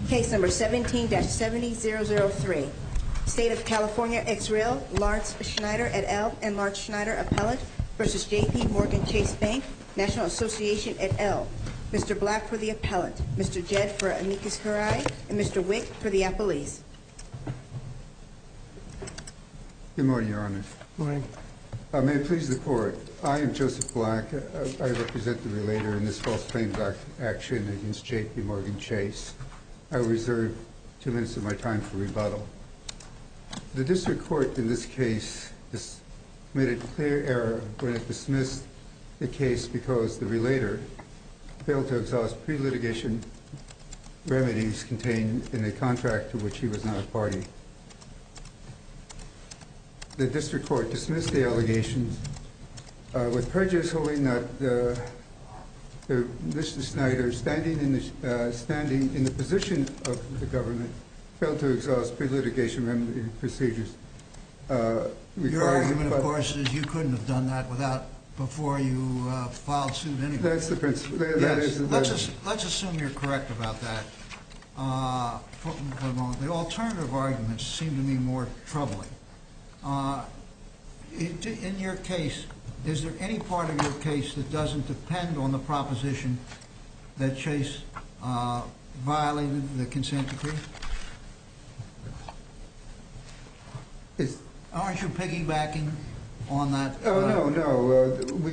Case number 17-70003. State of California ex rel. Lawrence Schneider et al. And Lawrence Schneider appellant versus J.P. Morgan Chase Bank, National Association et al. Mr. Black for the appellant, Mr. Jed for amicus curiae, and Mr. Wick for the appellees. Good morning, Your Honor. Good morning. May it please the Court, I am Joseph Black. I represent the relator in this false claims action against J.P. Morgan Chase. I will reserve 2 minutes of my time for rebuttal. The district court in this case committed clear error when it dismissed the case because the relator failed to exhaust pre-litigation remedies contained in a contract to which he was not a party. The district court dismissed the allegations with prejudice, holding that Mr. Schneider, standing in the position of the government, failed to exhaust pre-litigation remedy procedures. Your argument, of course, is you couldn't have done that before you filed suit anyway. That's the principle. Let's assume you're correct about that. For the moment, the alternative arguments seem to me more troubling. In your case, is there any part of your case that doesn't depend on the proposition that Chase violated the consent decree? Aren't you piggybacking on that? Oh, no.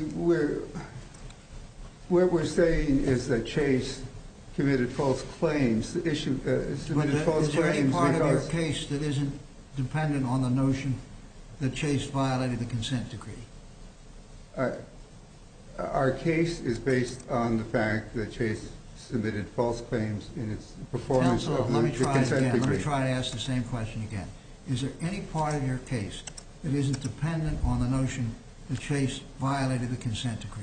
What we're saying is that Chase committed false claims. Is there any part of your case that isn't dependent on the notion that Chase violated the consent decree? Our case is based on the fact that Chase submitted false claims in its performance of the consent decree. Let me try to ask the same question again. Is there any part of your case that isn't dependent on the notion that Chase violated the consent decree?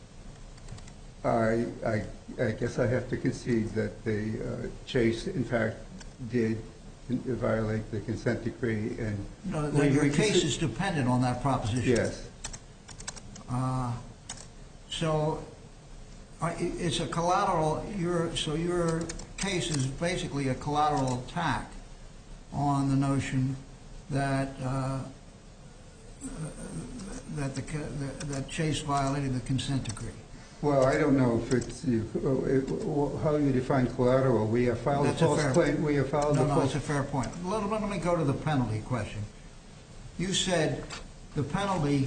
I guess I have to concede that Chase, in fact, did violate the consent decree. Your case is dependent on that proposition? Yes. So it's a collateral. So your case is basically a collateral attack on the notion that Chase violated the consent decree. Well, I don't know if it's how you define collateral. We have filed a false claim. No, it's a fair point. Let me go to the penalty question. You said the penalty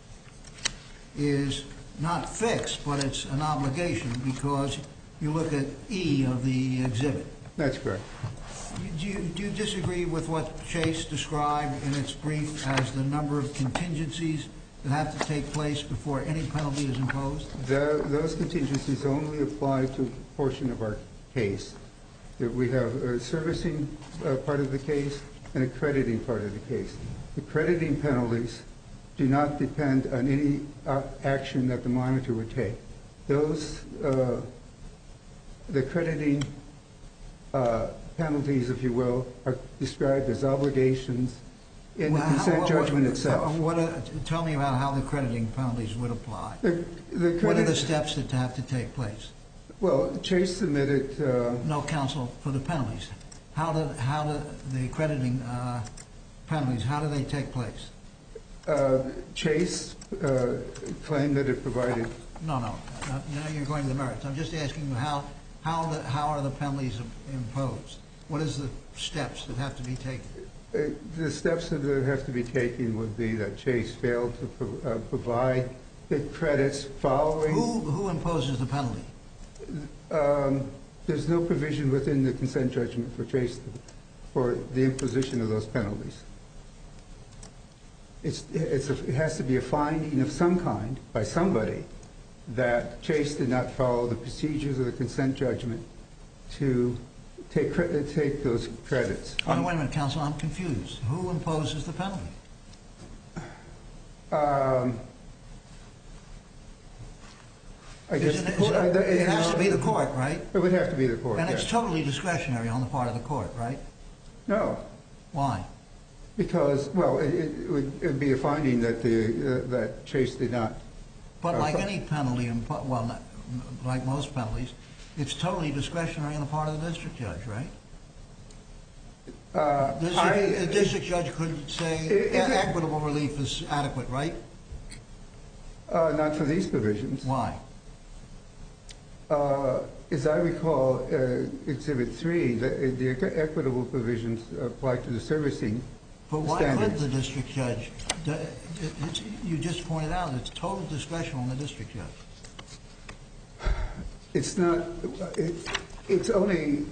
is not fixed, but it's an obligation because you look at E of the exhibit. That's correct. Do you disagree with what Chase described in its brief as the number of contingencies that have to take place before any penalty is imposed? Those contingencies only apply to a portion of our case. We have a servicing part of the case and a crediting part of the case. The crediting penalties do not depend on any action that the monitor would take. The crediting penalties, if you will, are described as obligations in the consent judgment itself. Tell me about how the crediting penalties would apply. What are the steps that have to take place? Well, Chase submitted... No, counsel, for the penalties. How do the crediting penalties, how do they take place? Chase claimed that it provided... No. Now you're going to the merits. I'm just asking you how are the penalties imposed? What is the steps that have to be taken? The steps that have to be taken would be that Chase failed to provide the credits following... Who imposes the penalty? There's no provision within the consent judgment for Chase for the imposition of those penalties. It has to be a finding of some kind by somebody that Chase did not follow the procedures of the consent judgment to take those credits. Wait a minute, counsel, I'm confused. Who imposes the penalty? I guess it has to be the court, right? It would have to be the court, and it's totally discretionary on the part of the court, right? No. Why? Because, well, it would be a finding that Chase did not... But like any penalty, well, like most penalties, it's totally discretionary on the part of the district judge, right? A district judge could say equitable relief is adequate, right? Not for these provisions. Why? As I recall, Exhibit 3, the equitable provisions apply to the servicing standards. But why could the district judge? You just pointed out it's total discretion on the district judge. It's not. It's only.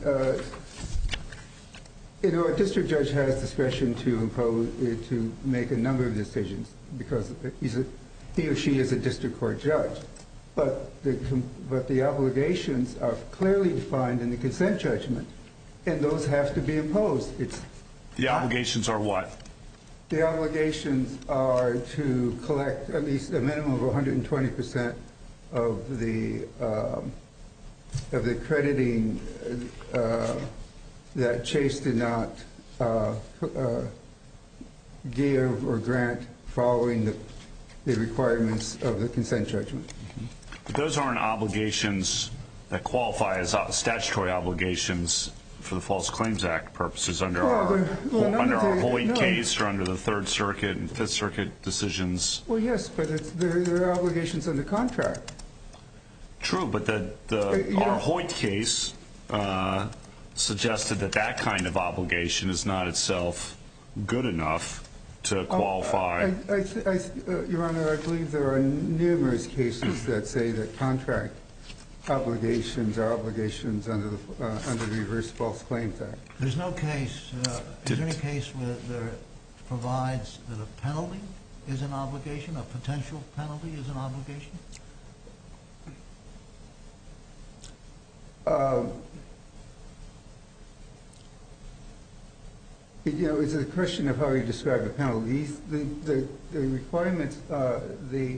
A district judge has discretion to make a number of decisions because he or she is a district court judge. But the obligations are clearly defined in the consent judgment, and those have to be imposed. The obligations are what? The obligations are to collect at least a minimum of 120% of the crediting that Chase did not give or grant following the requirements of the consent judgment. But those aren't obligations that qualify as statutory obligations for the False Claims Act purposes under our Hoyt case or under the Third Circuit and Fifth Circuit decisions. Well, yes, but there are obligations under contract. True, but our Hoyt case suggested that kind of obligation is not itself good enough to qualify. Your Honor, I believe there are numerous cases that say that contract obligations are obligations under the Reverse False Claims Act. There's no case. Is there any case where there provides that a penalty is an obligation, a potential penalty is an obligation? It's a question of how you describe a penalty. The requirements, the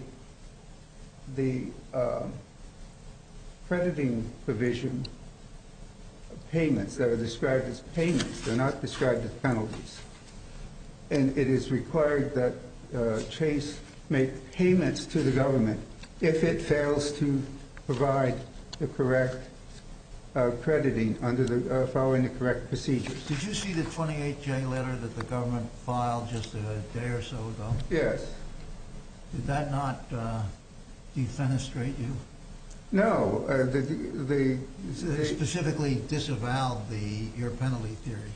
crediting provision payments that are described as payments, they're not described as penalties. And it is required that Chase make payments to the government if it fails to provide the correct crediting following the correct procedures. Did you see the 28J letter that the government filed just a day or so ago? Yes. Did that not defenestrate you? No. They specifically disavowed your penalty theory.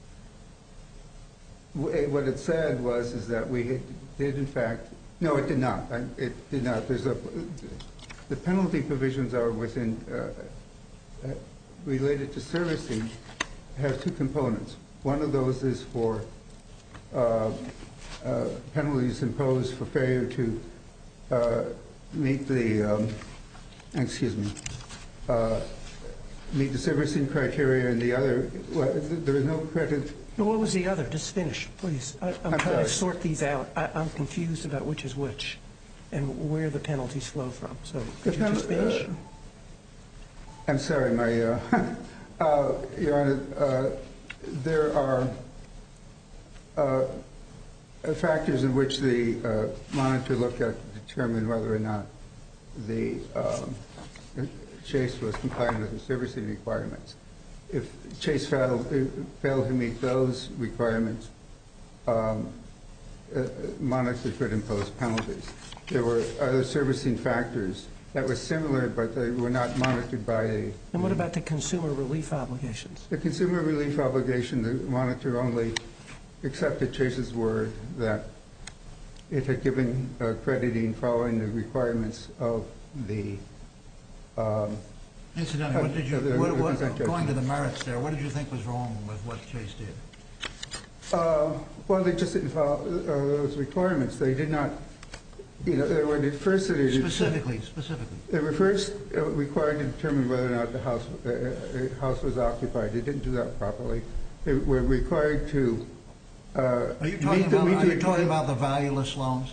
What it said was that we did, in fact, no, it did not. It did not. The penalty provisions are related to servicing, have two components. One of those is for penalties imposed for failure to meet the servicing criteria, and the other, there is no credit. What was the other? Just finish, please. I'm trying to sort these out. I'm confused about which is which and where the penalties flow from. So could you just finish? I'm sorry, Your Honor. There are factors in which the monitor looked at to determine whether or not the Chase was compliant with the servicing requirements. If Chase failed to meet those requirements, monitor could impose penalties. There were other servicing factors that were similar, but they were not monitored by a... And what about the consumer relief obligations? The consumer relief obligation, the monitor only accepted Chase's word that it had given crediting following the requirements of the... Incidentally, going to the merits there, what did you think was wrong with what Chase did? Well, they just didn't follow those requirements. They did not... They were first... Specifically. They were first required to determine whether or not the house was occupied. They didn't do that properly. They were required to... Are you talking about the valueless loans?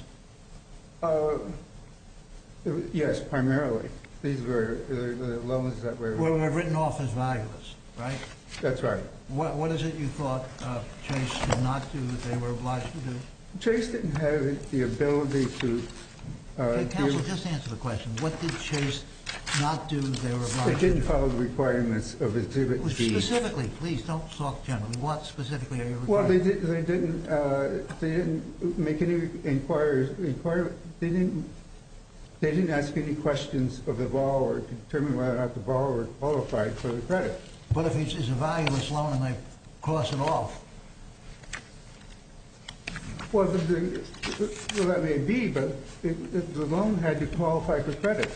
Yes, primarily. These were the loans that were... Well, were written off as valueless, right? That's right. What is it you thought Chase did not do that they were obliged to do? Chase didn't have the ability to Counsel, just answer the question. What did Chase not do that they were obliged to do? They didn't follow the requirements of Exhibit D. Specifically, please don't talk generally. What specifically are you requiring? Well, they didn't make any inquiries. They didn't ask any questions of the borrower to determine whether or not the borrower qualified for the credit. But if it's a valueless loan and they cross it off? Well, that may be, but the loan had to qualify for credits.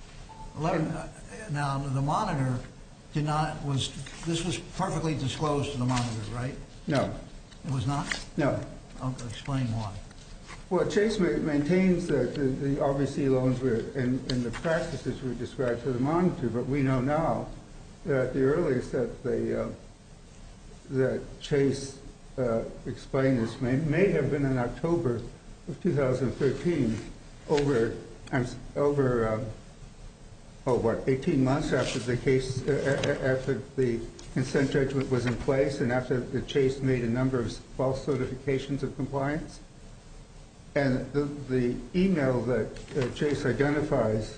Now, the monitor this was perfectly disclosed to the monitor, right? No. It was not? No. I'll explain why. Well, Chase maintains that the RBC loans were, and the practices were described to the monitor, but we know now that the earliest that Chase explained this may have been in October of 2013, over 18 months after the case, after the consent judgment was in place, and after the Chase made a number of false certifications of compliance. And the email that Chase identifies,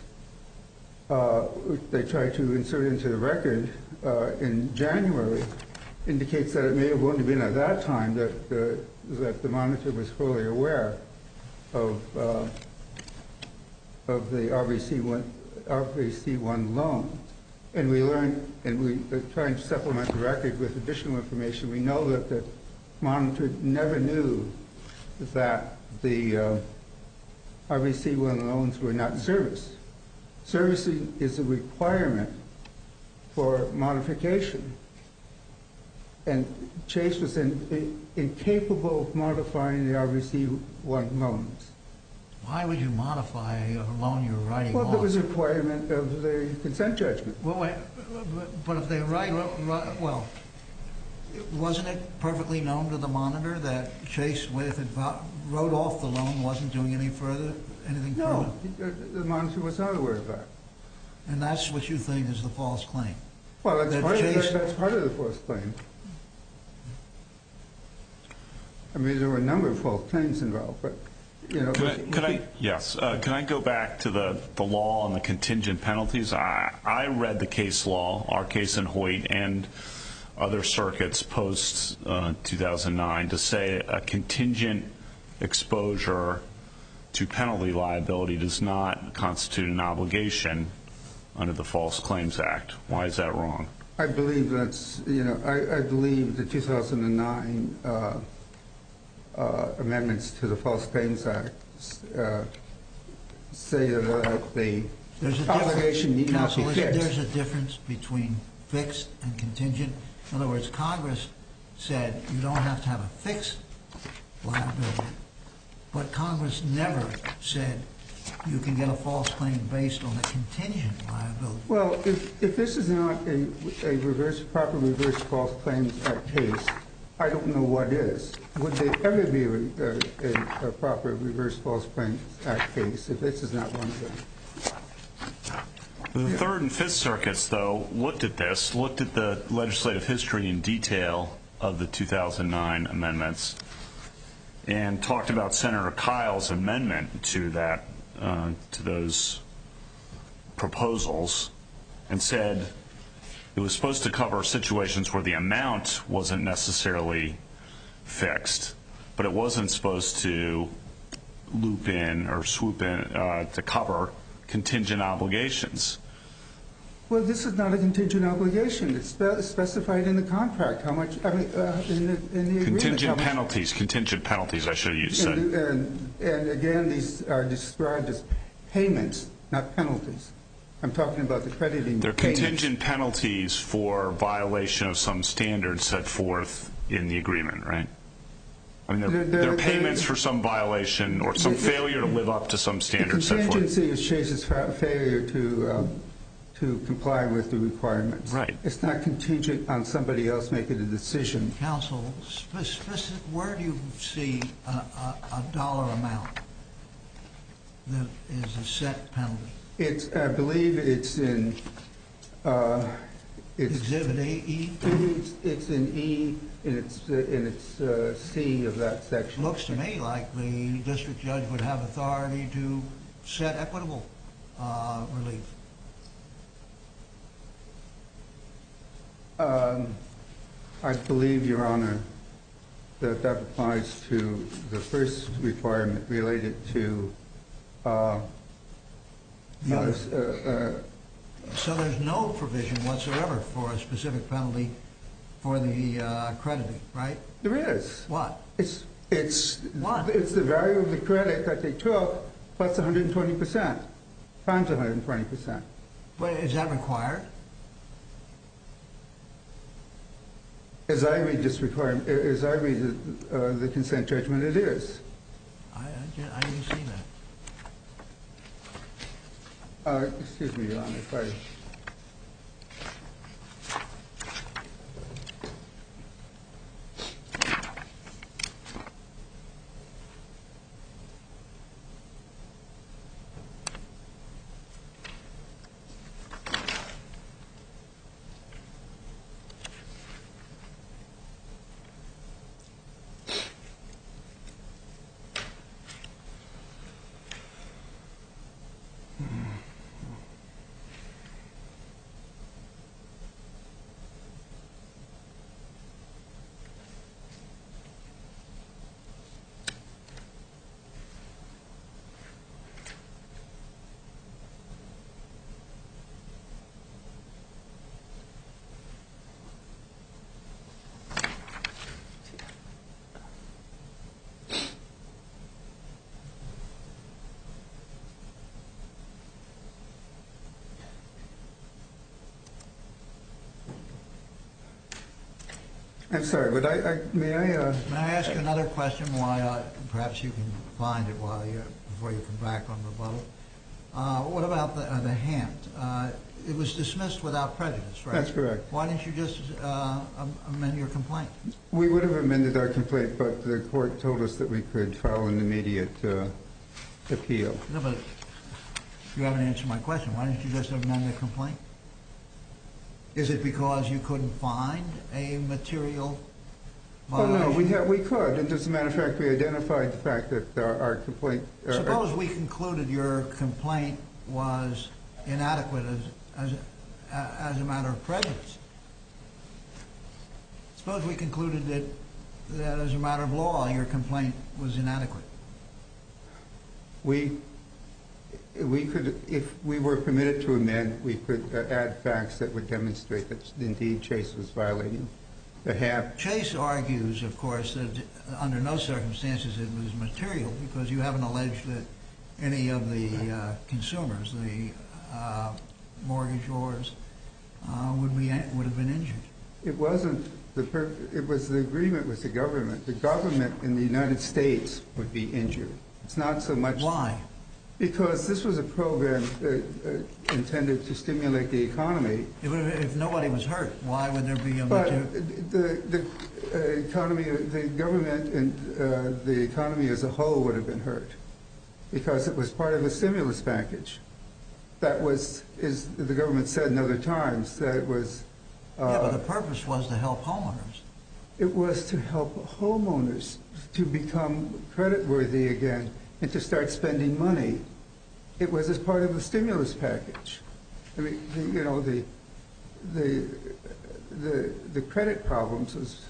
they tried to insert into the record in January, indicates that it may have only been at that time that the monitor was fully aware of the RBC1 loan. And we learned, and we trying to supplement the record with additional information, we know that the monitor never knew that the RBC1 loans were not serviced. Servicing is a requirement for modification. And Chase was incapable of modifying the RBC1 loans. Why would you modify a loan you're writing off? Well, that was a requirement of the consent judgment. Well, but if they well, wasn't it perfectly known to the monitor that Chase, if it wrote off the loan, wasn't doing anything further? No, the monitor was not aware of that. And that's what you think is the false claim? Well, that's part of the false claim. I mean, there were a number of false claims involved, but Can I go back to the law on the contingent penalties? I read the case law, our case in Hoyt, and other circuits post 2009 to say a contingent exposure to penalty liability does not constitute an obligation under the False Claims Act. Why is that wrong? I believe that's, I believe the 2009 amendments to the False Claims Act say that the obligation need not be fixed. There's a difference between fixed and contingent. In other words, Congress said you don't have to have a fixed liability, but Congress never said you can get a false claim based on a contingent liability. Well, if this is not a proper reverse False Claims Act case, I don't know what is. Would there ever be a proper reverse False Claims Act case if this is not one of them? The Third and Fifth Circuits, though, looked at the legislative history in detail of the 2009 amendments and talked about Senator Kyle's amendment to that, to those proposals, and said it was supposed to cover situations where the amount wasn't necessarily fixed, but it wasn't supposed to loop in or swoop in to cover contingent obligations. Well, this is not a contingent obligation. It's specified in the contract how much, in the agreement. Contingent penalties, I should have said. And again, these are described as payments, not penalties. I'm talking about the crediting payments. They're contingent penalties for violation of some standards set forth in the agreement, right? I mean, they're payments for some violation or some failure to live up to some standards set forth. The contingency is Chase's failure to comply with the requirements. Right. It's not contingent on somebody else making a decision. Counsel, where do you see a dollar amount that is a set penalty? I believe it's in Exhibit A-E? It's in E, and it's C of that section. Looks to me like the district judge would have authority to set equitable relief? I believe, Your Honor, that applies to the first requirement related to so there's no provision whatsoever for a specific penalty for the crediting, right? There is. What? It's What? It's the value of the credit that they took plus 120%, times 120%. But is that required? As I read this requirement, as I read the consent judgment, it is. I didn't see that. Excuse me, Your Honor, if I... I'm sorry, but may I ask you another question? Why perhaps you can find it before you come back on rebuttal. What about the hand? It was dismissed without prejudice, right? That's correct. Why didn't you just amend your complaint? We would have amended our complaint, but the court told us that we could file an immediate appeal. No, but you haven't answered my question. Why didn't you just amend the complaint? Is it because you couldn't find a material violation? Oh, no, we could. And as a matter of fact, we identified the fact that our complaint... Suppose we concluded your complaint was inadequate as a matter of prejudice. Suppose we concluded that as a matter of law, your complaint was inadequate. We could, if we were permitted to amend, we could add facts that would demonstrate that indeed Chase was violating the HAP. Chase argues, of course, that under no circumstances it was material because you haven't alleged that any of the consumers, the mortgagors, would have been injured. It wasn't. It was the agreement with the government. The government in the United States would be injured. It's not so much... Why? Because this was a program intended to stimulate the economy. If nobody was hurt, why would there be a material... But the economy, the government and the economy as a whole would have been hurt because it was part of a stimulus package. That was, as the government said in other times, that it was... Yeah, but the purpose was to help homeowners. It was to help homeowners to become creditworthy again and to start spending money. It was as part of the stimulus package. I mean, the credit problems was,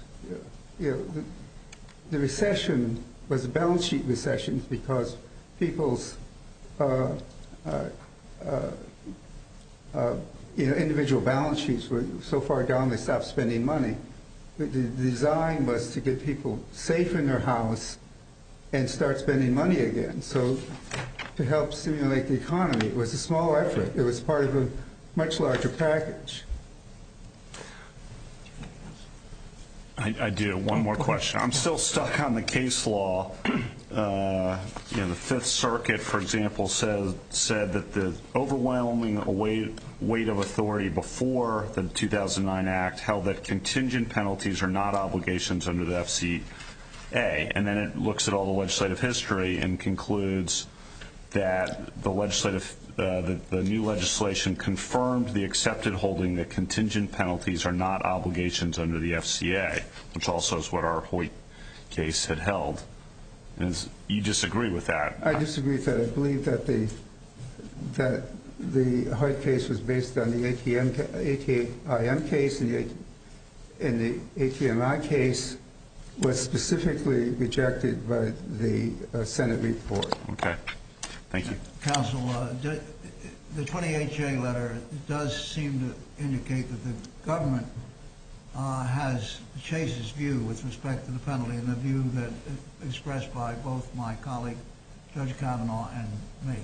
the recession was a balance sheet recession because people's individual balance sheets were so far down they stopped spending money. The design was to get people safe in their house and start spending money again. So to help stimulate the economy, it was a small effort. It was part of a much larger package. I do. One more question. I'm still stuck on the case law. The Fifth Circuit, for example, said that the overwhelming weight of authority before the 2009 Act held that contingent penalties are not obligations under the FCA. And then it looks at all the legislative history and concludes that the new legislation confirmed the accepted holding that contingent penalties are not obligations under the FCA, which also is what our Hoyt case had held. And you disagree with that? I disagree with that. I believe that the Hoyt case was based on the ATIM case, and the ATMI case was specifically rejected by the Senate report. Okay. Thank you. Counsel, the 28J letter does seem to indicate that the government has Chase's view with respect to the penalty, and the view that expressed by both my colleague, Judge Kavanaugh, and me.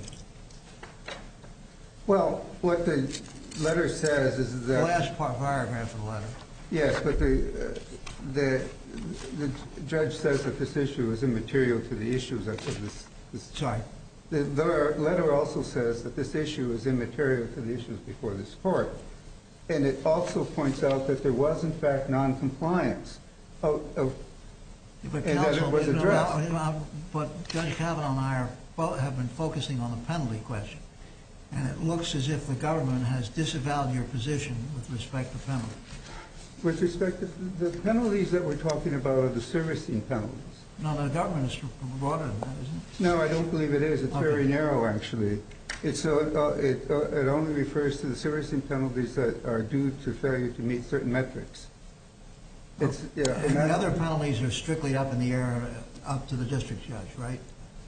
Well, what the letter says is that... The last paragraph of the letter. Yes, but the judge says that this issue is immaterial to the issues of this. Sorry. The letter also says that this issue is immaterial to the issues before this court. And it also points out that there was, in fact, noncompliance and that it was addressed. But Judge Kavanaugh and I have been focusing on the penalty question. And it looks as if the government has disavowed your position with respect to penalty. With respect to the penalties that we're talking about are the servicing penalties. No, the government is broader than that, isn't it? No, I don't believe it is. It's very narrow, actually. It only refers to the servicing penalties that are due to failure to meet certain metrics. And the other penalties are strictly up in the air, up to the district judge, right?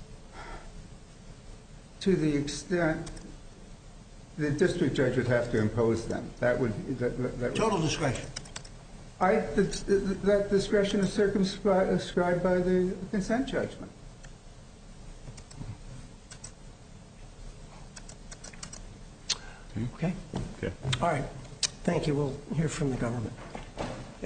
To the extent the district judge would have to impose them. That would total discretion. That discretion is circumscribed by the consent judgment. Okay. Okay. All right. Thank you. We'll hear from the government. Yeah.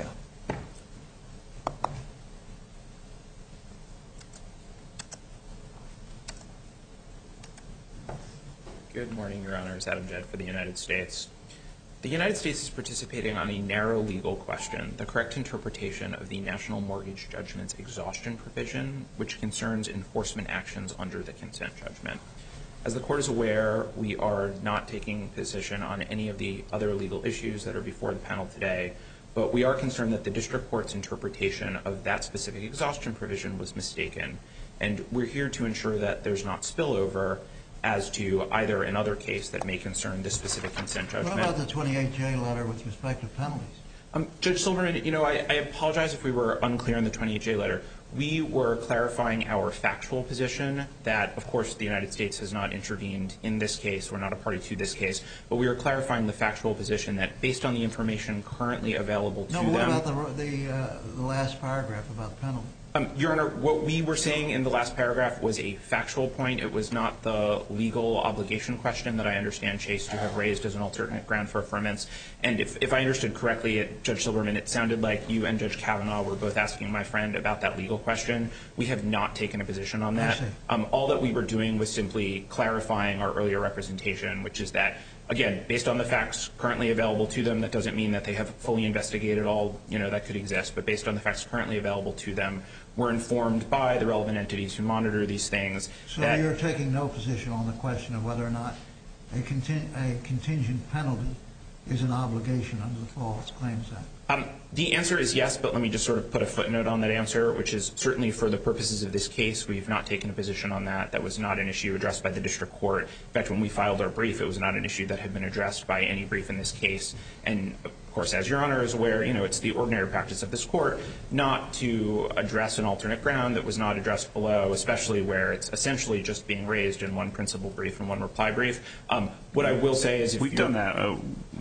Good morning, Your Honors. Adam Jedd for the United States. The United States is participating on a narrow legal question, the correct interpretation of the National Mortgage Judgment's exhaustion provision, which concerns enforcement actions under the consent judgment. As the Court is aware, we are not taking position on any of the other legal issues that are before the panel today, but we are concerned that the district court's interpretation of that specific exhaustion provision was mistaken, and we're here to ensure that there's not spillover as to either another case that may concern this specific consent judgment. What about the 28J letter with respect to penalties? Judge Silverman, I apologize if we were unclear in the 28J letter. We were clarifying our factual position that, of course, the United States has not intervened in this case. We're not a party to this case. But we are clarifying the factual position that, based on the information currently available to them. No, what about the last paragraph about penalty? Your Honor, what we were saying in the last paragraph was a factual point. It was not the legal obligation question that I understand Chase to have raised as an alternate ground for affirmance. And if I understood correctly, Judge Silverman, it sounded like you and Judge Kavanaugh were both asking my friend about that legal question. We have not taken a position on that. All that we were doing was simply clarifying our earlier representation, which is that, again, based on the facts currently available to them, that doesn't mean that they have fully investigated all that could exist. But based on the facts currently available to them, we're informed by the relevant entities who monitor these things. So you're taking no position on the question of whether or not a contingent penalty is an obligation under the False Claims Act? The answer is yes, but let me just sort of put a footnote on that answer, which is certainly for the purposes of this case, we've not taken a position on that. That was not an issue addressed by the district court. In fact, when we filed our brief, it was not an issue that had been addressed by any brief in this case. And, of course, as Your Honor is aware, it's the ordinary practice of this court not to address an alternate ground that was not addressed below, especially where it's essentially just being raised in one principal brief and one reply brief. What I will say is if we've done that.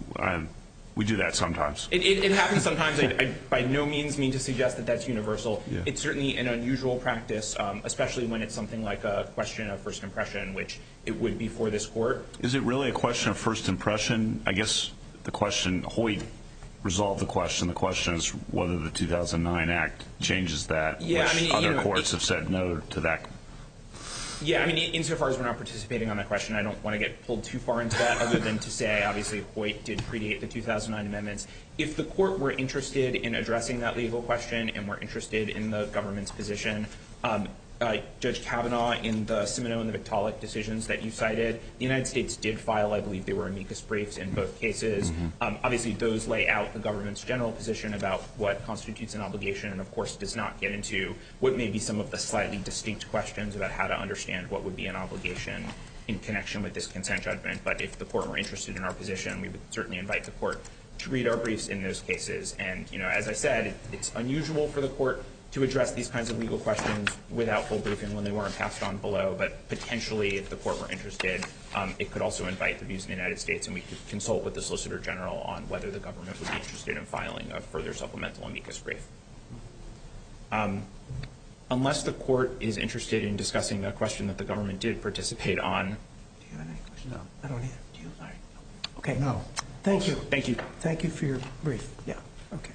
We do that sometimes. It happens sometimes. I by no means mean to suggest that that's universal. Yeah. It's certainly an unusual practice, especially when it's something like a question of first impression, which it would be for this court. Is it really a question of first impression? I guess the question, Hoyt resolved the question. The question is whether the 2009 Act changes that, which other courts have said no to that. Yeah, insofar as we're not participating on that question, I don't want to get pulled too far into that other than to say, obviously, Hoyt did predate the 2009 amendments. If the court were interested in addressing that legal question and were interested in the government's position, Judge Kavanaugh, in the Semino and the Vitalik decisions that you cited, the United States did file, I believe they were amicus briefs in both cases. Obviously, those lay out the government's general position about what constitutes an obligation and, of course, does not get into what may be some of the slightly distinct questions about how to understand what would be an obligation in connection with this consent judgment. But if the court were interested in our position, we would certainly invite the court to read our briefs in those cases. And, as I said, it's unusual for the court to address these kinds of legal questions without full briefing when they weren't passed on below. But potentially, if the court were interested, it could also invite the views of the United States, and we could consult with the Solicitor General on whether the government would be interested in filing a further supplemental amicus brief. Unless the court is interested in discussing the question that the government did participate on. Do you have any questions? No. I don't either. Do you? All right. Okay. No. Thank you. Thank you. Thank you for your brief. Yeah. Okay.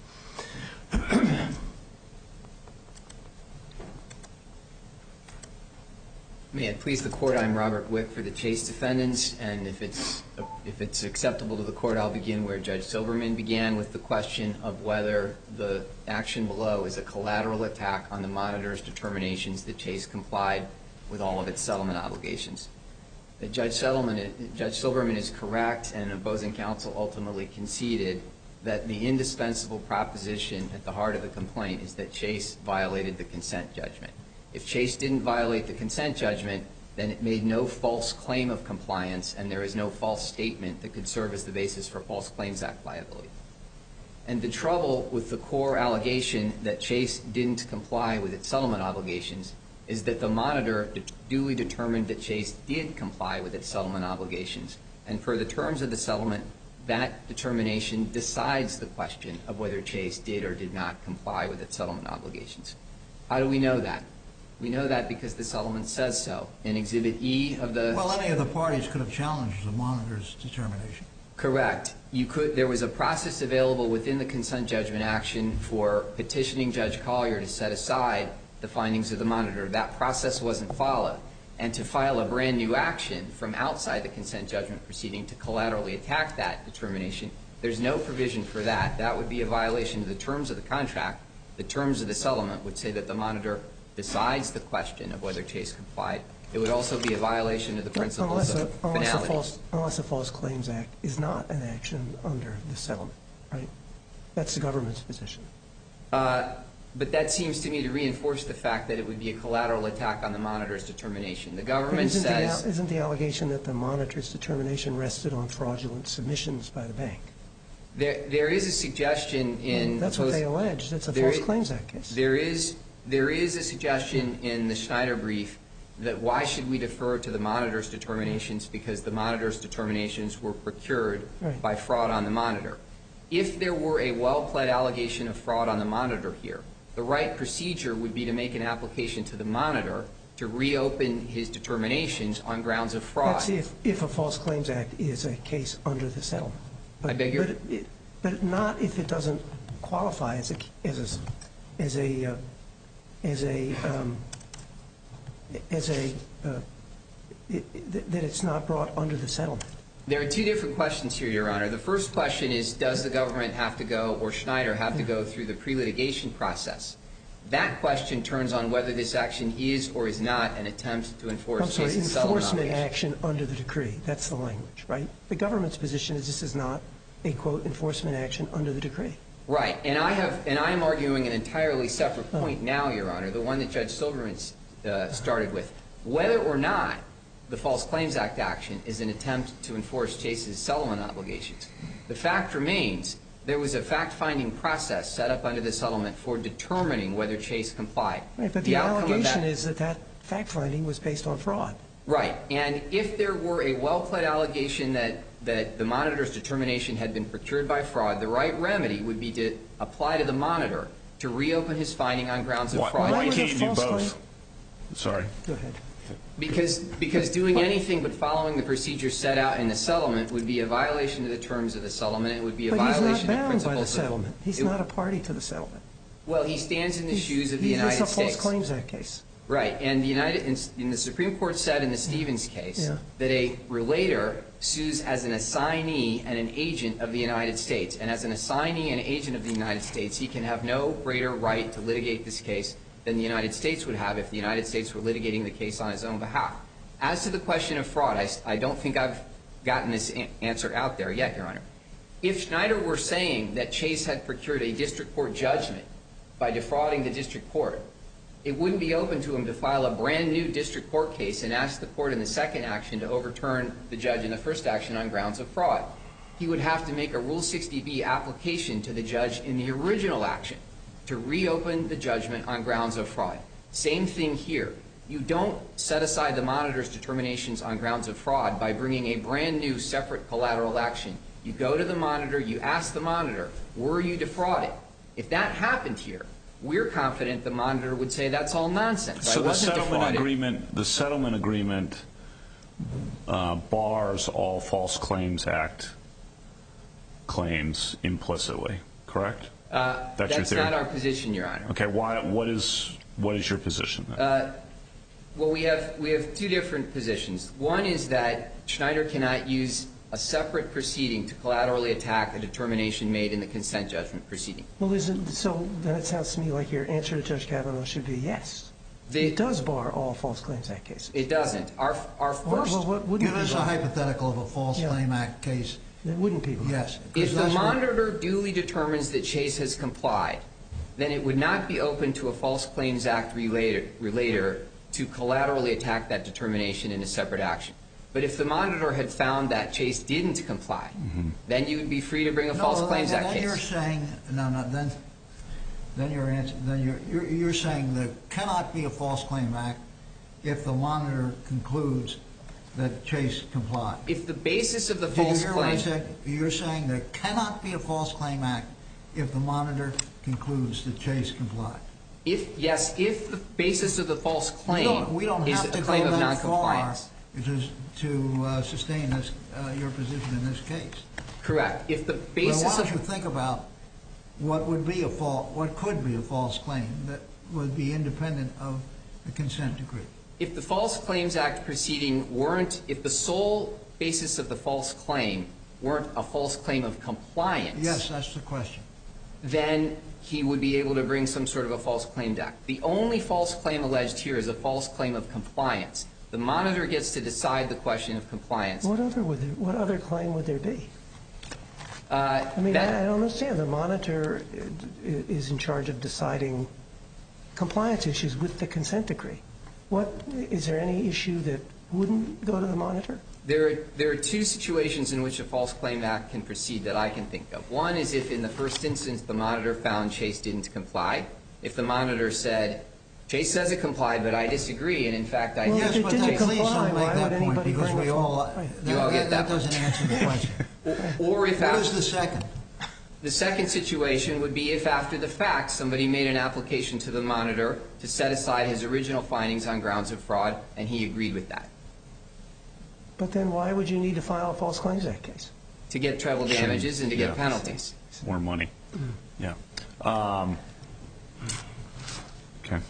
May it please the court, I'm Robert Wick for the Chase defendants, and if it's acceptable to the court, I'll begin where Judge Silberman began, with the question of whether the action below is a collateral attack on the monitor's determinations that Chase complied with all of its settlement obligations. Judge Silberman is correct, and opposing counsel ultimately conceded that the indispensable proposition at the heart of the complaint is that Chase violated the consent judgment. If Chase didn't violate the consent judgment, then it made no false claim of compliance, and there is no false statement that could serve as the basis for False Claims Act liability. And the trouble with the core allegation that Chase didn't comply with its settlement obligations is that the monitor duly determined that Chase did comply with its settlement obligations, and per the terms of the settlement, that determination decides the question of whether Chase did or did not comply with its settlement obligations. How do we know that? We know that because the settlement says so. In Exhibit E of the... Well, any of the parties could have challenged the monitor's determination. Correct. There was a process available within the consent judgment action for petitioning Judge Collier to set aside the findings of the monitor. That process wasn't followed. And to file a brand new action from outside the consent judgment proceeding to collaterally attack that determination, there's no provision for that. That would be a violation of the terms of the contract. The terms of the settlement would say that the monitor decides the question of whether Chase complied. It would also be a violation of the principles of finality. Unless the False Claims Act is not an action under the settlement, right? That's the government's position. But that seems to me to reinforce the fact that it would be a collateral attack on the monitor's determination. The government says... Isn't the allegation that the monitor's determination rested on fraudulent submissions by the bank? There is a suggestion in... That's what they allege. That's a False Claims Act case. There is a suggestion in the Schneider brief that why should we defer to the monitor's determinations because the monitor's determinations were procured by fraud on the monitor. If there were a well-pled allegation of fraud on the monitor here, the right procedure would be to make an application to the monitor to reopen his determinations on grounds of fraud. That's if a False Claims Act is a case under the settlement. I beg your... But not if it doesn't qualify that it's not brought under the settlement. There are two different questions here, Your Honor. The first question is, does the government have to go, or Schneider have to go through the pre-litigation process? That question turns on whether this action is or is not an attempt to enforce Chase's settlement obligation. Enforcement action under the decree. That's the language, right? The government's position is this is not a, quote, enforcement action under the decree. Right. And I am arguing an entirely separate point now, Your Honor, the one that Judge Silverman started with. Whether or not the False Claims Act action is an attempt to enforce Chase's settlement obligations, the fact remains there was a fact-finding process set up under the settlement for determining whether Chase complied. Right, but the allegation is that fact-finding was based on fraud. Right. And if there were a well-pled allegation that the monitor's determination had been procured by fraud, the right remedy would be to apply to the monitor to reopen his finding on grounds of fraud. Why can't you do both? Sorry. Go ahead. Because doing anything but following the procedure set out in the settlement would be a violation of the terms of the settlement. It would be a violation of principles of... But he's not bound by the settlement. He's not a party to the settlement. Well, he stands in the shoes of the United States. It's a False Claims Act case. Right. And the Supreme Court said in the Stevens case that a relator sues as an assignee and an agent of the United States. And as an assignee and agent of the United States, he can have no greater right to litigate this case than the United States would have if the United States were litigating the case on its own behalf. As to the question of fraud, I don't think I've gotten this answer out there yet, Your Honor. If Schneider were saying that Chase had procured a district court judgment by defrauding the district court, it wouldn't be open to him to file a brand new district court case and ask the court in the second action to overturn the judge in the first action on grounds of fraud. He would have to make a Rule 60B application to the judge in the original action to reopen the judgment on grounds of fraud. Same thing here. You don't set aside the monitor's determinations on grounds of fraud by bringing a brand new separate collateral action. You go to the monitor, you ask the monitor, were you defrauded? If that happened here, we're confident the monitor would say that's all nonsense. So the settlement agreement bars all False Claims Act claims implicitly, correct? That's not our position, Your Honor. Okay. What is your position then? Well, we have two different positions. One is that Schneider cannot use a separate proceeding to collaterally attack a determination made in the consent judgment proceeding. Well, so then it sounds to me like your answer to Judge Kavanaugh should be yes. It does bar all False Claims Act cases. It doesn't. Our first. Give us a hypothetical of a False Claim Act case. It wouldn't be. Yes. If the monitor duly determines that Chase has complied, then it would not be open to a False Claims Act relator to collaterally attack that determination in a separate action. But if the monitor had found that Chase didn't comply, then you would be free to bring a False Claims Act case. You're saying you're saying there cannot be a False Claim Act if the monitor concludes that Chase complied. If the basis of the false claim. You're saying there cannot be a False Claim Act if the monitor concludes that Chase complied. If the basis of the false claim is a claim of noncompliance. To sustain your position in this case. Correct. If the basis why don't you think about what could be a false claim that would be independent of the consent decree? If the False Claims Act proceeding if the sole basis of the false claim weren't a false claim of compliance. Yes, that's the question. Then he would be able to bring some sort of a False Claims Act. The only false claim alleged here is a false claim of compliance. The monitor gets to decide the question of compliance. What other claim would there be? I don't understand. The monitor is in charge of deciding compliance issues with the consent decree. Is there any issue that wouldn't go to the monitor? There are two situations in which a False Claim Act can proceed that I can think of. One is if in the first instance the monitor found Chase didn't comply. If the monitor said, Chase says it complied, but I disagree, and in fact I did. Yes, but please don't make that point because we all get that doesn't answer the question. What is the second? The second situation would be if after the fact somebody made an application to the monitor to set aside his original findings on grounds of fraud, and he agreed with that. But then why would you need to file a False Claims Act case? To get treble damages and to get penalties. More money. Yeah. Okay.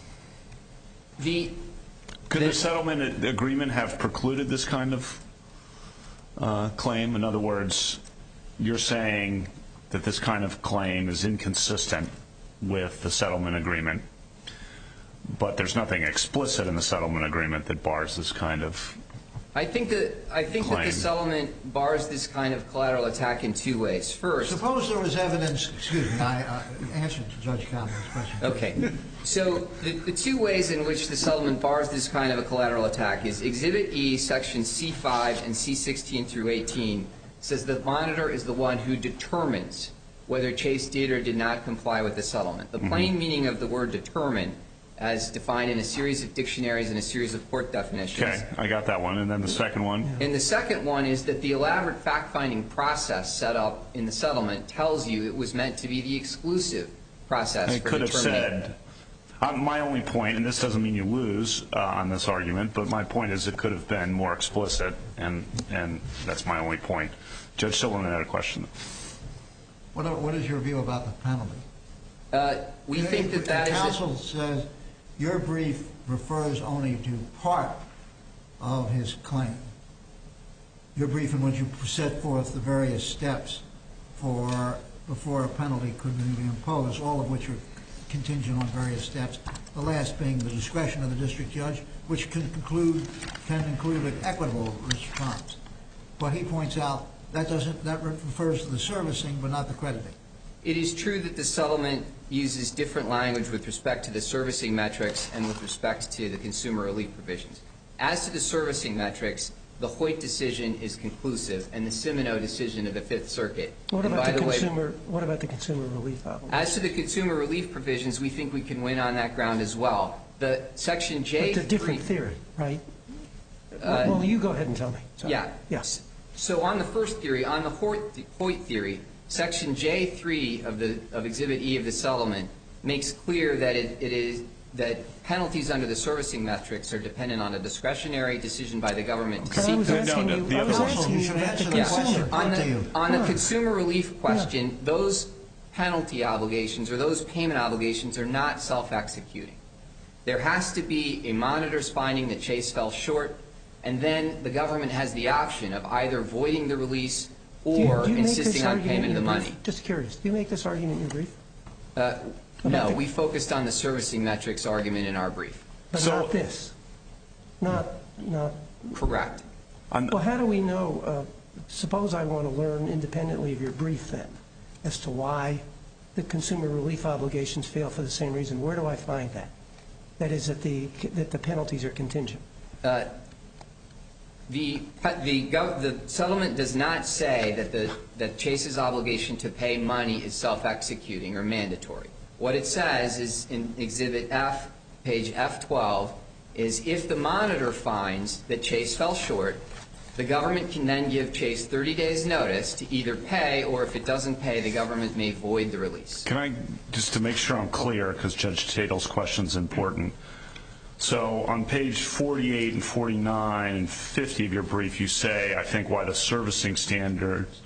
Could the settlement agreement have precluded this kind of claim? In other words, you're saying that this kind of claim is inconsistent with the settlement agreement, but there's nothing explicit in the settlement agreement that bars this kind of I think that the settlement bars this kind of collateral attack in two ways. First, suppose there was evidence. Excuse me. I answered Judge Kavanaugh's question. Okay. So the two ways in which the settlement bars this kind of a collateral attack is Exhibit E, Section C5 and C16 through 18 says the monitor is the one who determines whether Chase did or did not comply with the settlement. The plain meaning of the word determine, as defined in a series of dictionaries and a series of court definitions. Okay, I got that one. And then the second one? And the second one is that the elaborate fact-finding process set up in the settlement tells you it was meant to be the exclusive process for determining. It could have said, my only point, and this doesn't mean you lose on this argument, but my point is it could have been more explicit, and that's my only point. Judge Silverman had a question. What is your view about the penalty? We think that is... Counsel says your brief refers only to part of his claim. Your brief in which you set forth the various steps before a penalty could be imposed, all of which are contingent on various steps, the last being the discretion of the district judge, which can include an equitable response. But he points out that refers to the servicing but not the crediting. It is true that the settlement uses different language with respect to the servicing metrics and with respect to the consumer relief provisions. As to the servicing metrics, the Hoyt decision is conclusive, and the Semino decision of the Fifth Circuit. What about the consumer relief obligations? As to the consumer relief provisions, we think we can win on that ground as well. The Section J3... It's a different theory, right? Well, you go ahead and tell me. Sorry. Yeah. Yes. So on the first theory, on the Hoyt theory, Section J3 of Exhibit E of the settlement makes clear that that penalties under the servicing metrics are dependent on a discretionary decision by the government to seek... I was asking you about the consumer. On the consumer relief question, those penalty obligations or those payment obligations are not self-executing. There has to be a monitor's finding that Chase fell short, and then the government has the option of either voiding the release or insisting on payment of the money. Just curious, do you make this argument in your brief? No, we focused on the servicing metrics argument in our brief. But not this? Not... Correct. Well, how do we know... suppose I want to learn independently of your brief then as to why the consumer relief obligations fail for the same reason. Where do I find that? That is, that the penalties are contingent. The settlement does not say that Chase's obligation to pay money is self-executing or mandatory. What it says is in Exhibit F, page F12, is if the monitor finds that Chase fell short, the government can then give Chase 30 days' notice to either pay, or if it doesn't pay, the government may void the release. Can I, just to make sure I'm clear, because Judge Tatel's question is important. So on page 48 and 49 and 50 of your brief, you say, I think, why the servicing standards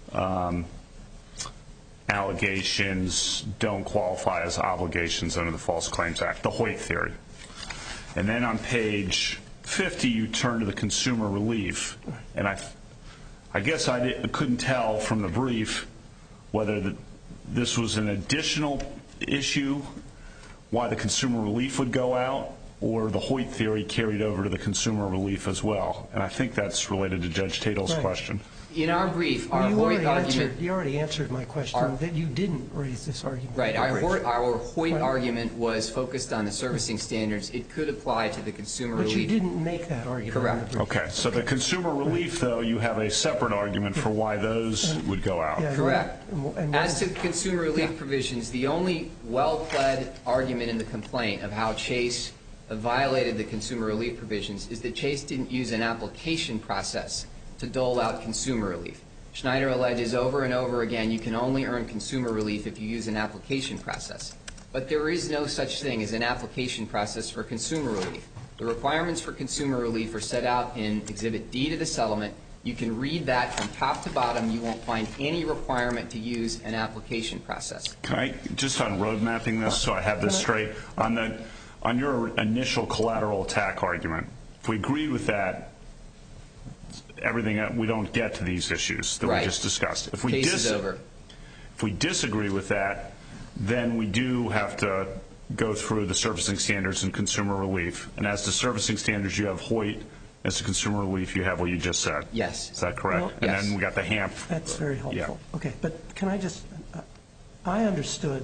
allegations don't qualify as obligations under the False Claims Act, the Hoyt theory. And then on page 50, you turn to the consumer relief. And I guess I couldn't tell from the brief whether this was an additional issue, why the consumer relief would go out, or the Hoyt theory carried over to the consumer relief as well. And I think that's related to Judge Tatel's question. In our brief, our Hoyt argument... You already answered my question, that you didn't raise this argument. Right. Our Hoyt argument was focused on the servicing standards. It could apply to the consumer relief. But you didn't make that argument. Correct. Okay. So the consumer relief, though, you have a separate argument for why those would go out. Yeah, correct. As to the consumer relief provisions, the only well-pled argument in the complaint of how Chase violated the consumer relief provisions is that Chase didn't use an application process to dole out consumer relief. Schneider alleges over and over again you can only earn consumer relief if you use an application process. But there is no such thing as an application process for consumer relief. The requirements for consumer relief are set out in Exhibit D to the settlement. You can read that from top to bottom. You won't find any requirement to use an application process. Can I, just on road mapping this so I have this straight, on your initial collateral attack argument, if we agreed with that, everything, we don't get to these issues that we just discussed. Case is over. If we disagree with that, then we do have to go through the servicing standards and consumer relief. And as to servicing standards, you have Hoyt. As to consumer relief, you have what you just said. Yes. Is that correct? Well, and yes. then we got the HAMP. That's very helpful. Yeah. Okay, but can I just, I understood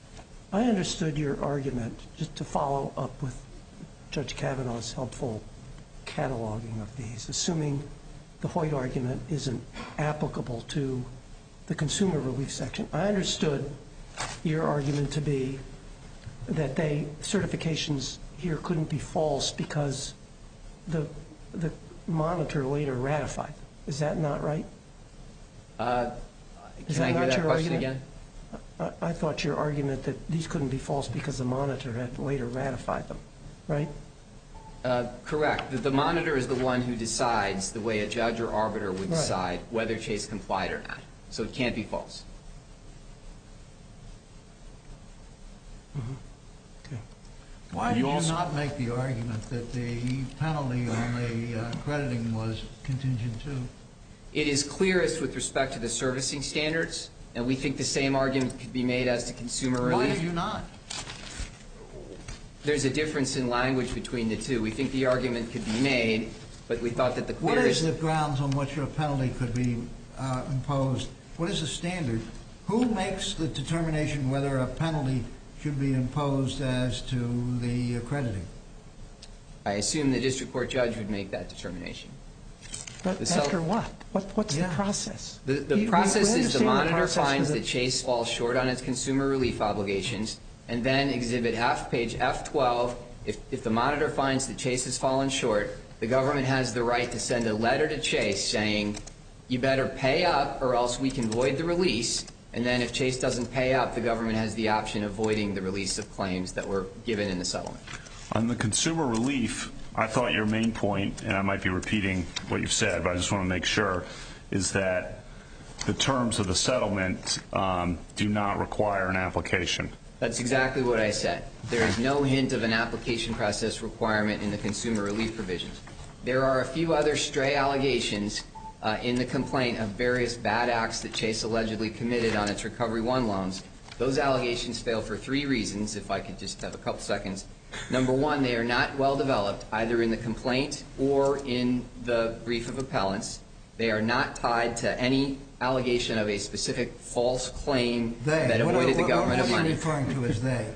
your argument, just to follow up with Judge Kavanaugh's helpful cataloging of these, assuming the Hoyt argument isn't applicable to the consumer relief section. I understood your argument to be that certifications here couldn't be false because the monitor later ratified. Is that not right? Can I hear that question again? I thought your argument that these couldn't be false because the monitor had later ratified them, right? Correct. The monitor is the one who decides the way a judge or arbiter would decide whether Chase complied or not. So it can't be false. Okay. Why did you not make the argument that the penalty on the crediting was contingent too? It is clearest with respect to the servicing standards, and we think the same argument could be made as to consumer relief. Why did you not? there's a difference in language between the two. We think the argument could be made, but we thought that the clearest... What is the grounds on which a penalty could be imposed? What is the standard? Who makes the determination whether a penalty should be imposed as to the crediting? I assume the district court judge would make that determination. But after what? What's the process? The process is the monitor finds that Chase falls short on its consumer relief obligations, and then Exhibit F, page F12, if the monitor finds that Chase has fallen short, the government has the right to send a letter to Chase saying, you better pay up or else we can void the release. And then if Chase doesn't pay up, the government has the option of voiding the release of claims that were given in the settlement. On the consumer relief, I thought your main point, and I might be repeating what you've said, but I just want to make sure, is that the terms of the settlement do not require an application. That's exactly what I said. There is no hint of an application process requirement in the consumer relief provisions. There are a few other stray allegations in the complaint of various bad acts that Chase allegedly committed on its Recovery 1 loans. Those allegations fail for 3 reasons, if I could just have a couple seconds. Number one, they are not well developed, either in the complaint or in the brief of appellants. They are not tied to any allegation of a specific false claim that avoided the government of money. What are you referring to as they?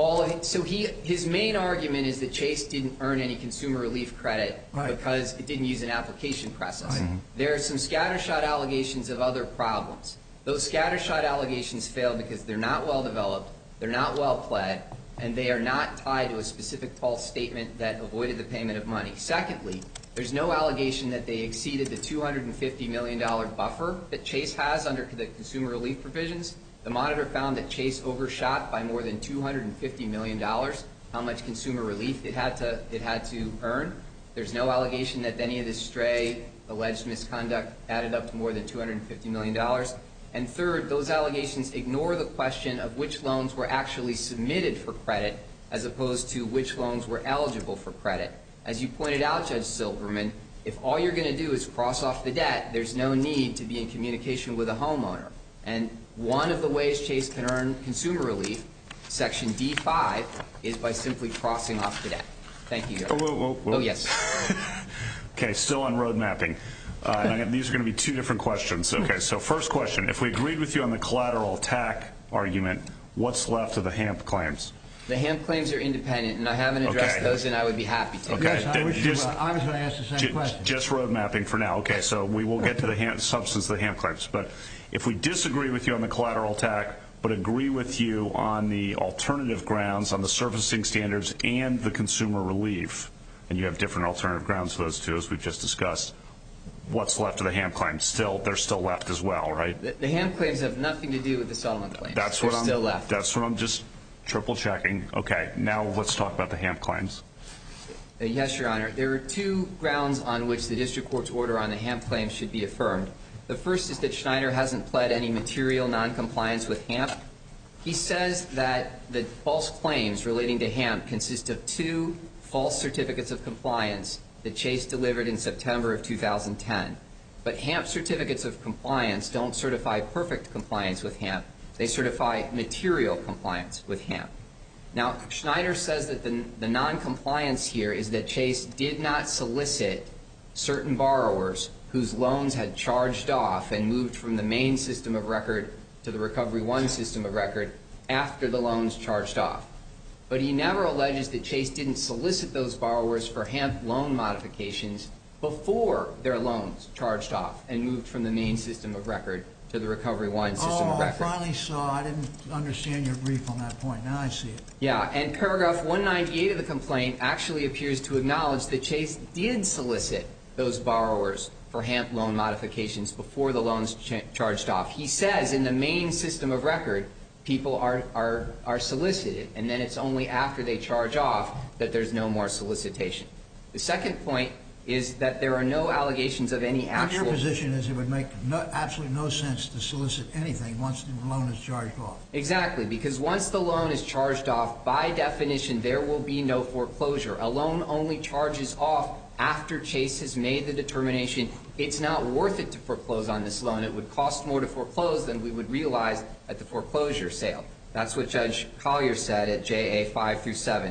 So his main argument is that Chase didn't earn any consumer relief credit because it didn't use an application process. There are some scattershot allegations of other problems. Those scattershot allegations fail because they're not well developed, they're not well pled, and they are not tied to a specific false statement that avoided the payment of money. Secondly, there's no allegation that they exceeded the $250 million buffer that Chase has under the consumer relief provisions. The monitor found that Chase overshot by more than $250 million how much consumer relief it had to earn. There's no allegation that any of this stray alleged misconduct added up to more than $250 million. And third, those allegations ignore the question of which loans were actually submitted for credit as opposed to which loans were eligible for credit. As you pointed out, Judge Silverman, if all you're going to do is cross off the debt, there's no need to be in communication with a homeowner. And one of the ways Chase can earn consumer relief, Section D5, is by simply crossing off the debt. Thank you, Your Honor. Whoa. Oh, yes. Okay, still on road mapping. These are going to be 2 different questions. Okay, so first question. If we agreed with you on the collateral attack argument, what's left of the HAMP claims? The HAMP claims are independent, and I haven't addressed those, and I would be happy to. Okay. Yes, I was going to ask the same question. Just road mapping for now. Okay, so we will get to the substance of the HAMP claims. But if we disagree with you on the collateral attack but agree with you on the alternative grounds, on the servicing standards and the consumer relief, and you have different alternative grounds for those 2, as we've just discussed, what's left of the HAMP claims? They're still left as well, right? The HAMP claims have nothing to do with the settlement claims. They're still left. That's what I'm just triple checking. Okay, now let's talk about the HAMP claims. Yes, Your Honor. There are 2 grounds on which the district court's order on the HAMP claims should be affirmed. The first is that Schneider hasn't pled any material noncompliance with HAMP. He says that the false claims relating to HAMP consist of 2 false certificates of compliance that Chase delivered in September of 2010. But HAMP certificates of compliance don't certify perfect compliance with HAMP. They certify material compliance with HAMP. Now, Schneider says that the noncompliance here is that Chase did not solicit certain borrowers whose loans had charged off and moved from the main system of record to the Recovery 1 system of record after the loans charged off. But he never alleges that Chase didn't solicit those borrowers for HAMP loan modifications before their loans charged off and moved from the main system of record to the Recovery 1 system of record. I finally saw. I didn't understand your brief on that point. Now I see it. Yeah, and paragraph 198 of the complaint actually appears to acknowledge that Chase did solicit those borrowers for HAMP loan modifications before the loans charged off. He says in the main system of record, people are solicited, and then it's only after they charge off that there's no more solicitation. The second point is that there are no allegations of any actual... And your position is it would make absolutely no sense to solicit anything once the loan is charged off. Exactly, because once the loan is charged off, by definition, there will be no foreclosure. A loan only charges off after Chase has made the determination it's not worth it to foreclose on this loan. It would cost more to foreclose than we would realize at the foreclosure sale. That's what Judge Collier said at JA 5 through 7.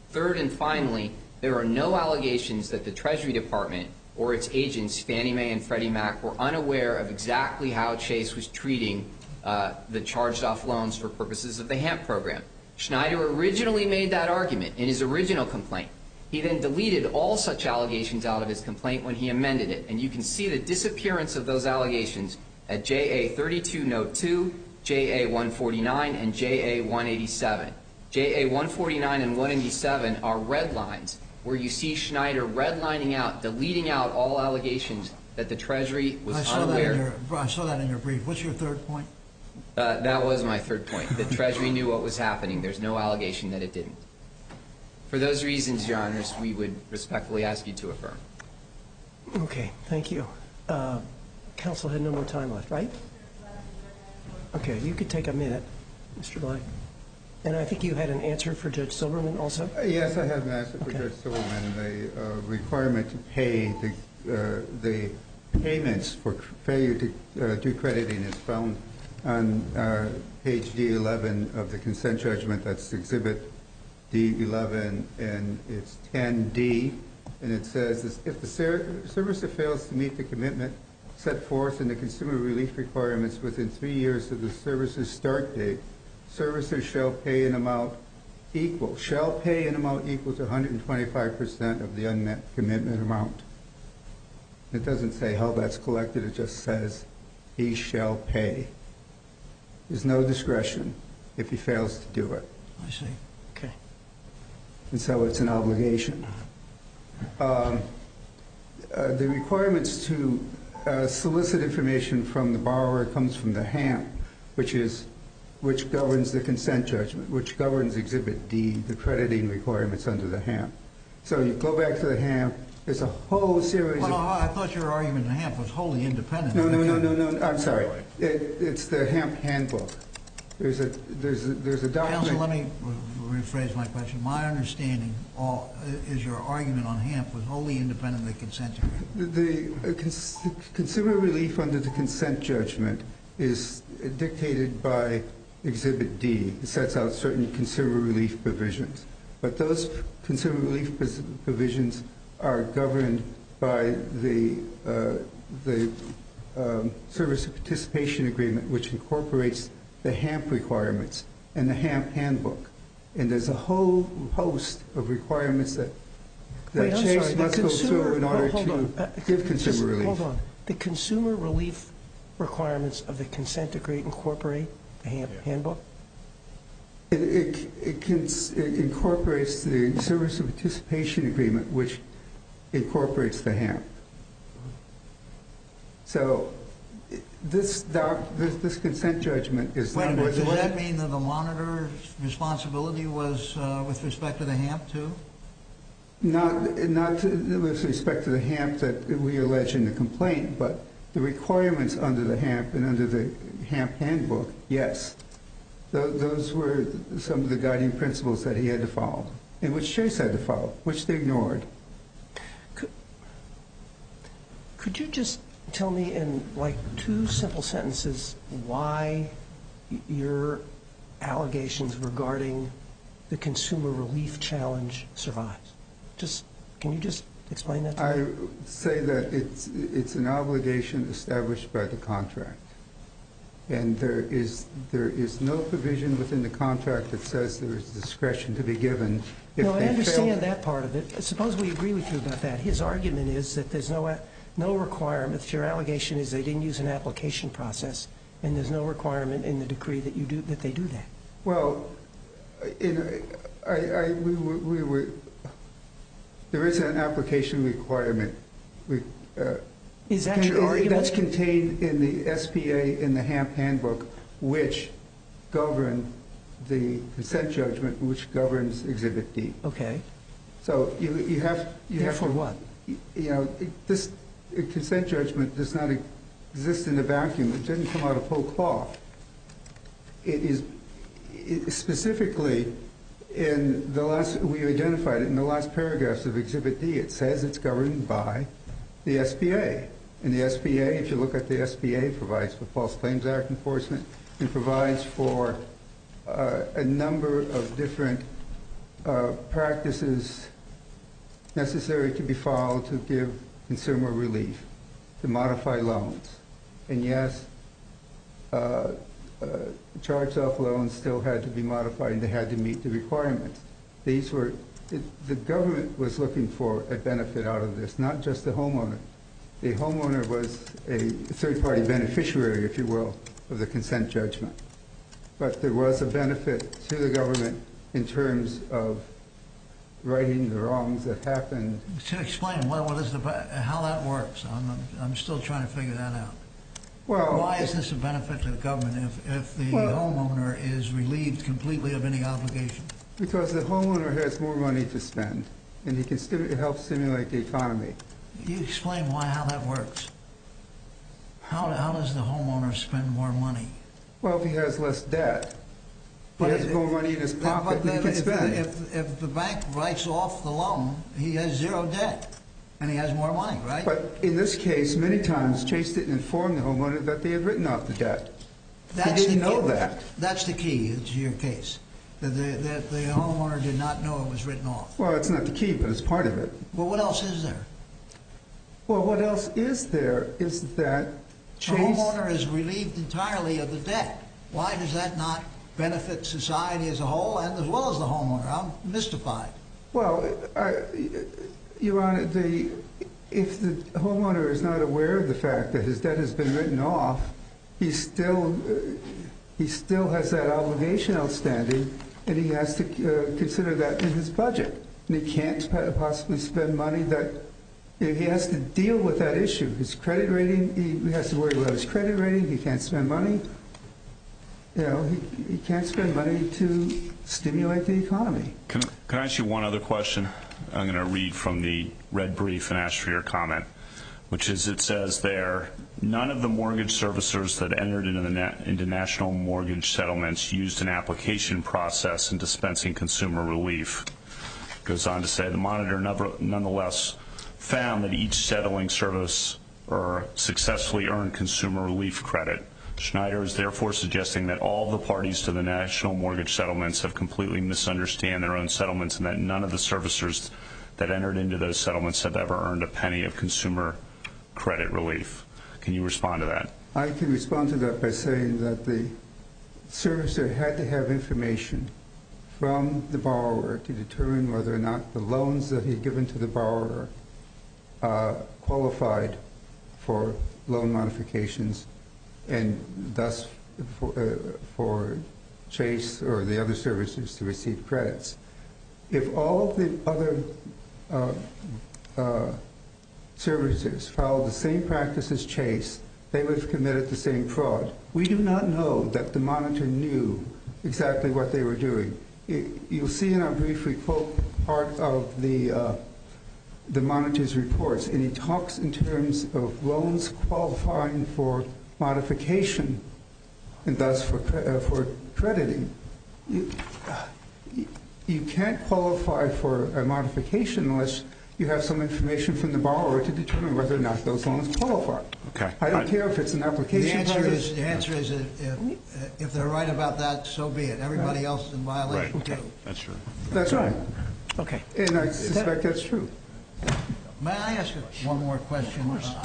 Third and finally, there are no allegations that the Treasury Department or its agents, Fannie Mae and Freddie Mac, were unaware of exactly how Chase was treating the charged-off loans for purposes of the HAMP program. Schneider originally made that argument in his original complaint. He then deleted all such allegations out of his complaint when he amended it. And you can see the disappearance of those allegations at JA 32 Note 2, JA 149, and JA 187. JA 149 and 187 are red lines where you see Schneider redlining out, deleting out all allegations that the Treasury was unaware. I saw that in your brief. What's your third point? That was my third point. The Treasury knew what was happening. There's no allegation that it didn't. For those reasons, Your Honors, we would respectfully ask you to affirm. Okay, thank you. Counsel had no more time left, right? Okay, you could take a minute, Mr. Black. And I think you had an answer for Judge Silberman also? Yes, I have an answer for Judge Silberman. The requirement to pay the payments for failure to do crediting is found on page D11 of the consent judgment. That's Exhibit D11, and it's 10D. And it says, if the servicer fails to meet the commitment set forth in the consumer relief requirements within 3 years of the servicer's start date, servicer shall pay an amount equal to 125% of the unmet commitment amount. It doesn't say how that's collected. It just says he shall pay. There's no discretion if he fails to do it. I see. Okay. And so it's an obligation. The requirements to solicit information from the borrower comes from the HAMP, which governs the consent judgment, which governs Exhibit D, the crediting requirements under the HAMP. So you go back to the HAMP. There's a whole series of... I thought your argument in the HAMP was wholly independent. No. I'm sorry. It's the HAMP handbook. There's a document... Counsel, let me rephrase my question. My understanding is your argument on HAMP was wholly independent of the consent judgment. The consumer relief under the consent judgment is dictated by Exhibit D. It sets out certain consumer relief provisions. But those consumer relief provisions are governed by the Service Participation Agreement, which incorporates the HAMP requirements and the HAMP handbook. And there's a whole host of requirements that Chase must go through in order to give consumer relief. Hold on. The consumer relief requirements of the consent decree incorporate the HAMP handbook? It incorporates the Service Participation Agreement, which incorporates the HAMP. So this consent judgment is... Wait a minute. Does that mean that the monitor's responsibility was with respect to the HAMP, too? Not with respect to the HAMP that we allege in the complaint, but the requirements under the HAMP and under the HAMP handbook, yes. Those were some of the guiding principles that he had to follow, and which Chase had to follow, which they ignored. Could you just tell me in, like, 2 simple sentences why your allegations regarding the consumer relief challenge survives? Can you just explain that to me? I say that it's an obligation established by the contract. And there is no provision within the contract that says there is discretion to be given. No, I understand that part of it. Suppose we agree with you about that. His argument is that there's no requirement. Your allegation is they didn't use an application process, and there's no requirement in the decree that they do that. Well, there is an application requirement. Is that your argument? That's contained in the SPA in the HAMP handbook, which govern the consent judgment, which governs Exhibit D. Okay. So you have Therefore to... what? You know, this consent judgment does not exist in a vacuum. It didn't come out of whole cloth. It is specifically in the last... We identified it in the last paragraphs of Exhibit D. It says it's governed by the SPA. And the SPA, if you look at the SPA, provides for False Claims Act enforcement. It provides for a number of different practices necessary to be followed to give consumer relief, to modify loans. And yes, charged-off loans still had to be modified and they had to meet the requirements. The government was looking for a benefit out of this, not just the homeowner. The homeowner was a third-party beneficiary, if you will, of the consent judgment. But there was a benefit to the government in terms of righting the wrongs that happened. To explain how that works, I'm still trying to figure that out. Well, why is this a benefit to the government if the homeowner is relieved completely of any obligation? Because the homeowner has more money to spend, and he can help stimulate the economy. You explain how that works. How does the homeowner spend more money? Well, if he has less debt, he has more money in his pocket than he can spend. If the bank writes off the loan, he has zero debt, and he has more money, right? But in this case, many times, Chase didn't inform the homeowner that they had written off the debt. He didn't know that. That's the key to your case, that the homeowner did not know it was written off. Well, it's not the key, but it's part of it. Well, what else is there? Well, what else is there is that Chase... The homeowner is relieved entirely of the debt. Why does that not benefit society as a whole and as well as the homeowner? I'm mystified. Well, Your Honor, if the homeowner is not aware of the fact that his debt has been written off, he still has that obligation outstanding, and he has to consider that in his budget. And he can't possibly spend money that... He has to deal with that issue. His credit rating, he has to worry about his credit rating. He can't spend money. He can't spend money to stimulate the economy. Can I ask you one other question? I'm going to read from the red brief and ask for your comment, which is, it says there, none of the mortgage servicers that entered into national mortgage settlements used an application process in dispensing consumer relief. It goes on to say, the monitor nonetheless found that each settling service successfully earned consumer relief credit. Schneider is therefore suggesting that all the parties to the national mortgage settlements have completely misunderstood their own settlements and that none of the servicers that entered into those settlements have ever earned a penny of consumer credit relief. Can you respond to that? I can respond to that by saying that the servicer had to have information from the borrower to determine whether or not the loans that he had given to the borrower qualified for loan modifications, and thus for Chase or the other servicers to receive credits. If all of the other servicers followed the same practice as Chase, they would have committed the same fraud. We do not know that the monitor knew exactly what they were doing. You'll see in our brief we quote part of the monitor's reports, and he talks in terms of loans qualifying for modification and thus for crediting. You can't qualify for a modification unless you have some information from the borrower to determine whether or not those loans qualify. Okay. I don't care if it's an application process. The answer is if they're right about that, so be it. Everybody else is in violation too. That's true. That's right. Okay. And I suspect that's true. May I ask one more question?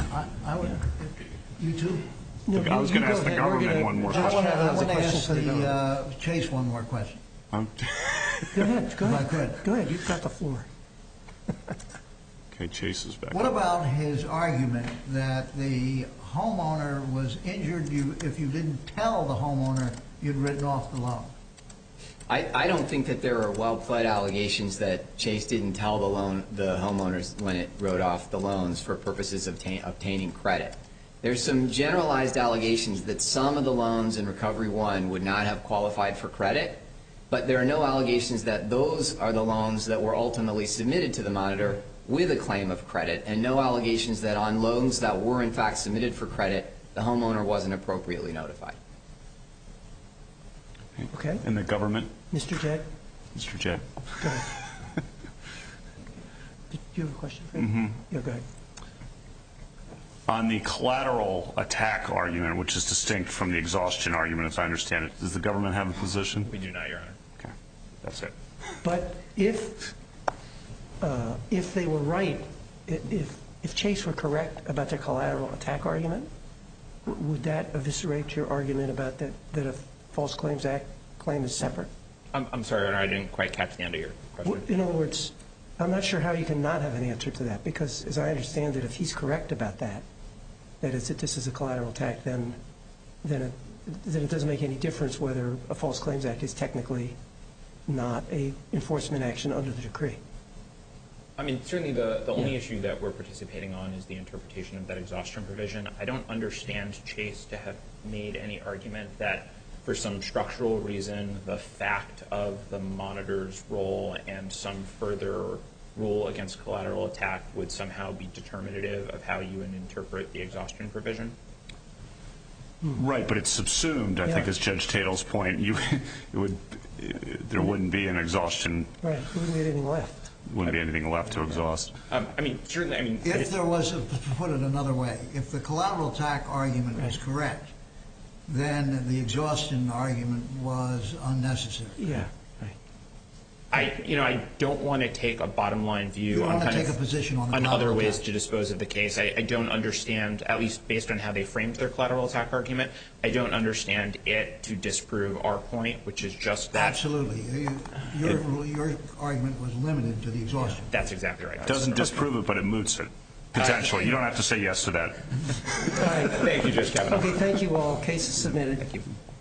You too? No, I was going to ask the government one more question. I want to ask the Chase one more question. Go ahead. If I could. Go ahead. You've got the floor. Okay, Chase is back. What about his argument that the homeowner was injured if you didn't tell the homeowner you'd written off the loan? I don't think that there are well-pled allegations that Chase didn't tell the homeowners when it wrote off the loans for purposes of obtaining credit. There's some generalized allegations that some of the loans in Recovery 1 would not have qualified for credit, but there are no allegations that those are the loans that were ultimately submitted to the monitor with a claim of credit, and no allegations that on loans that were in fact submitted for credit, the homeowner wasn't appropriately notified. Okay. And the government? Mr. Jett? Mr. Jett. Go ahead. Do you have a question for me? Mm-hmm. Yeah, go ahead. On the collateral attack argument, which is distinct from the exhaustion argument, as I understand it, does the government have a position? We do not, Your Honor. Okay. That's it. But if they were right, if Chase were correct about their collateral attack argument, would that eviscerate your argument about that a False Claims Act claim is separate? I'm sorry, Your Honor, I didn't quite catch the end of your question. In other words, I'm not sure how you can not have an answer to that, because as I understand it, if he's correct about that this is a collateral attack, then it doesn't make any difference whether a False Claims Act is technically not a enforcement action under the decree. I mean, certainly the only issue that we're participating on is the interpretation of that exhaustion provision. I don't understand Chase to have made any argument that for some structural reason the fact of the monitor's role and some further rule against collateral attack would somehow be determinative of how you would interpret the exhaustion provision. Right, but it's subsumed, I think, as Judge Tatel's point. There wouldn't be an exhaustion. Right, there wouldn't be anything left. Wouldn't be anything left to exhaust. I mean, certainly, if there was, to put it another way, if the collateral attack argument was correct, then the exhaustion argument was unnecessary. Yeah. I don't want to take a bottom line view on kind of on other ways to dispose of the case. I don't understand, at least based on how they framed their collateral attack argument, I don't understand it to disprove our point, which is just that. Absolutely. Your argument was limited to the exhaustion. That's exactly right. It doesn't disprove it, but it moots it. Potentially. You don't have to say yes to that. Thank you, Judge Kavanaugh. Okay, thank you all. Case is submitted. Thank you.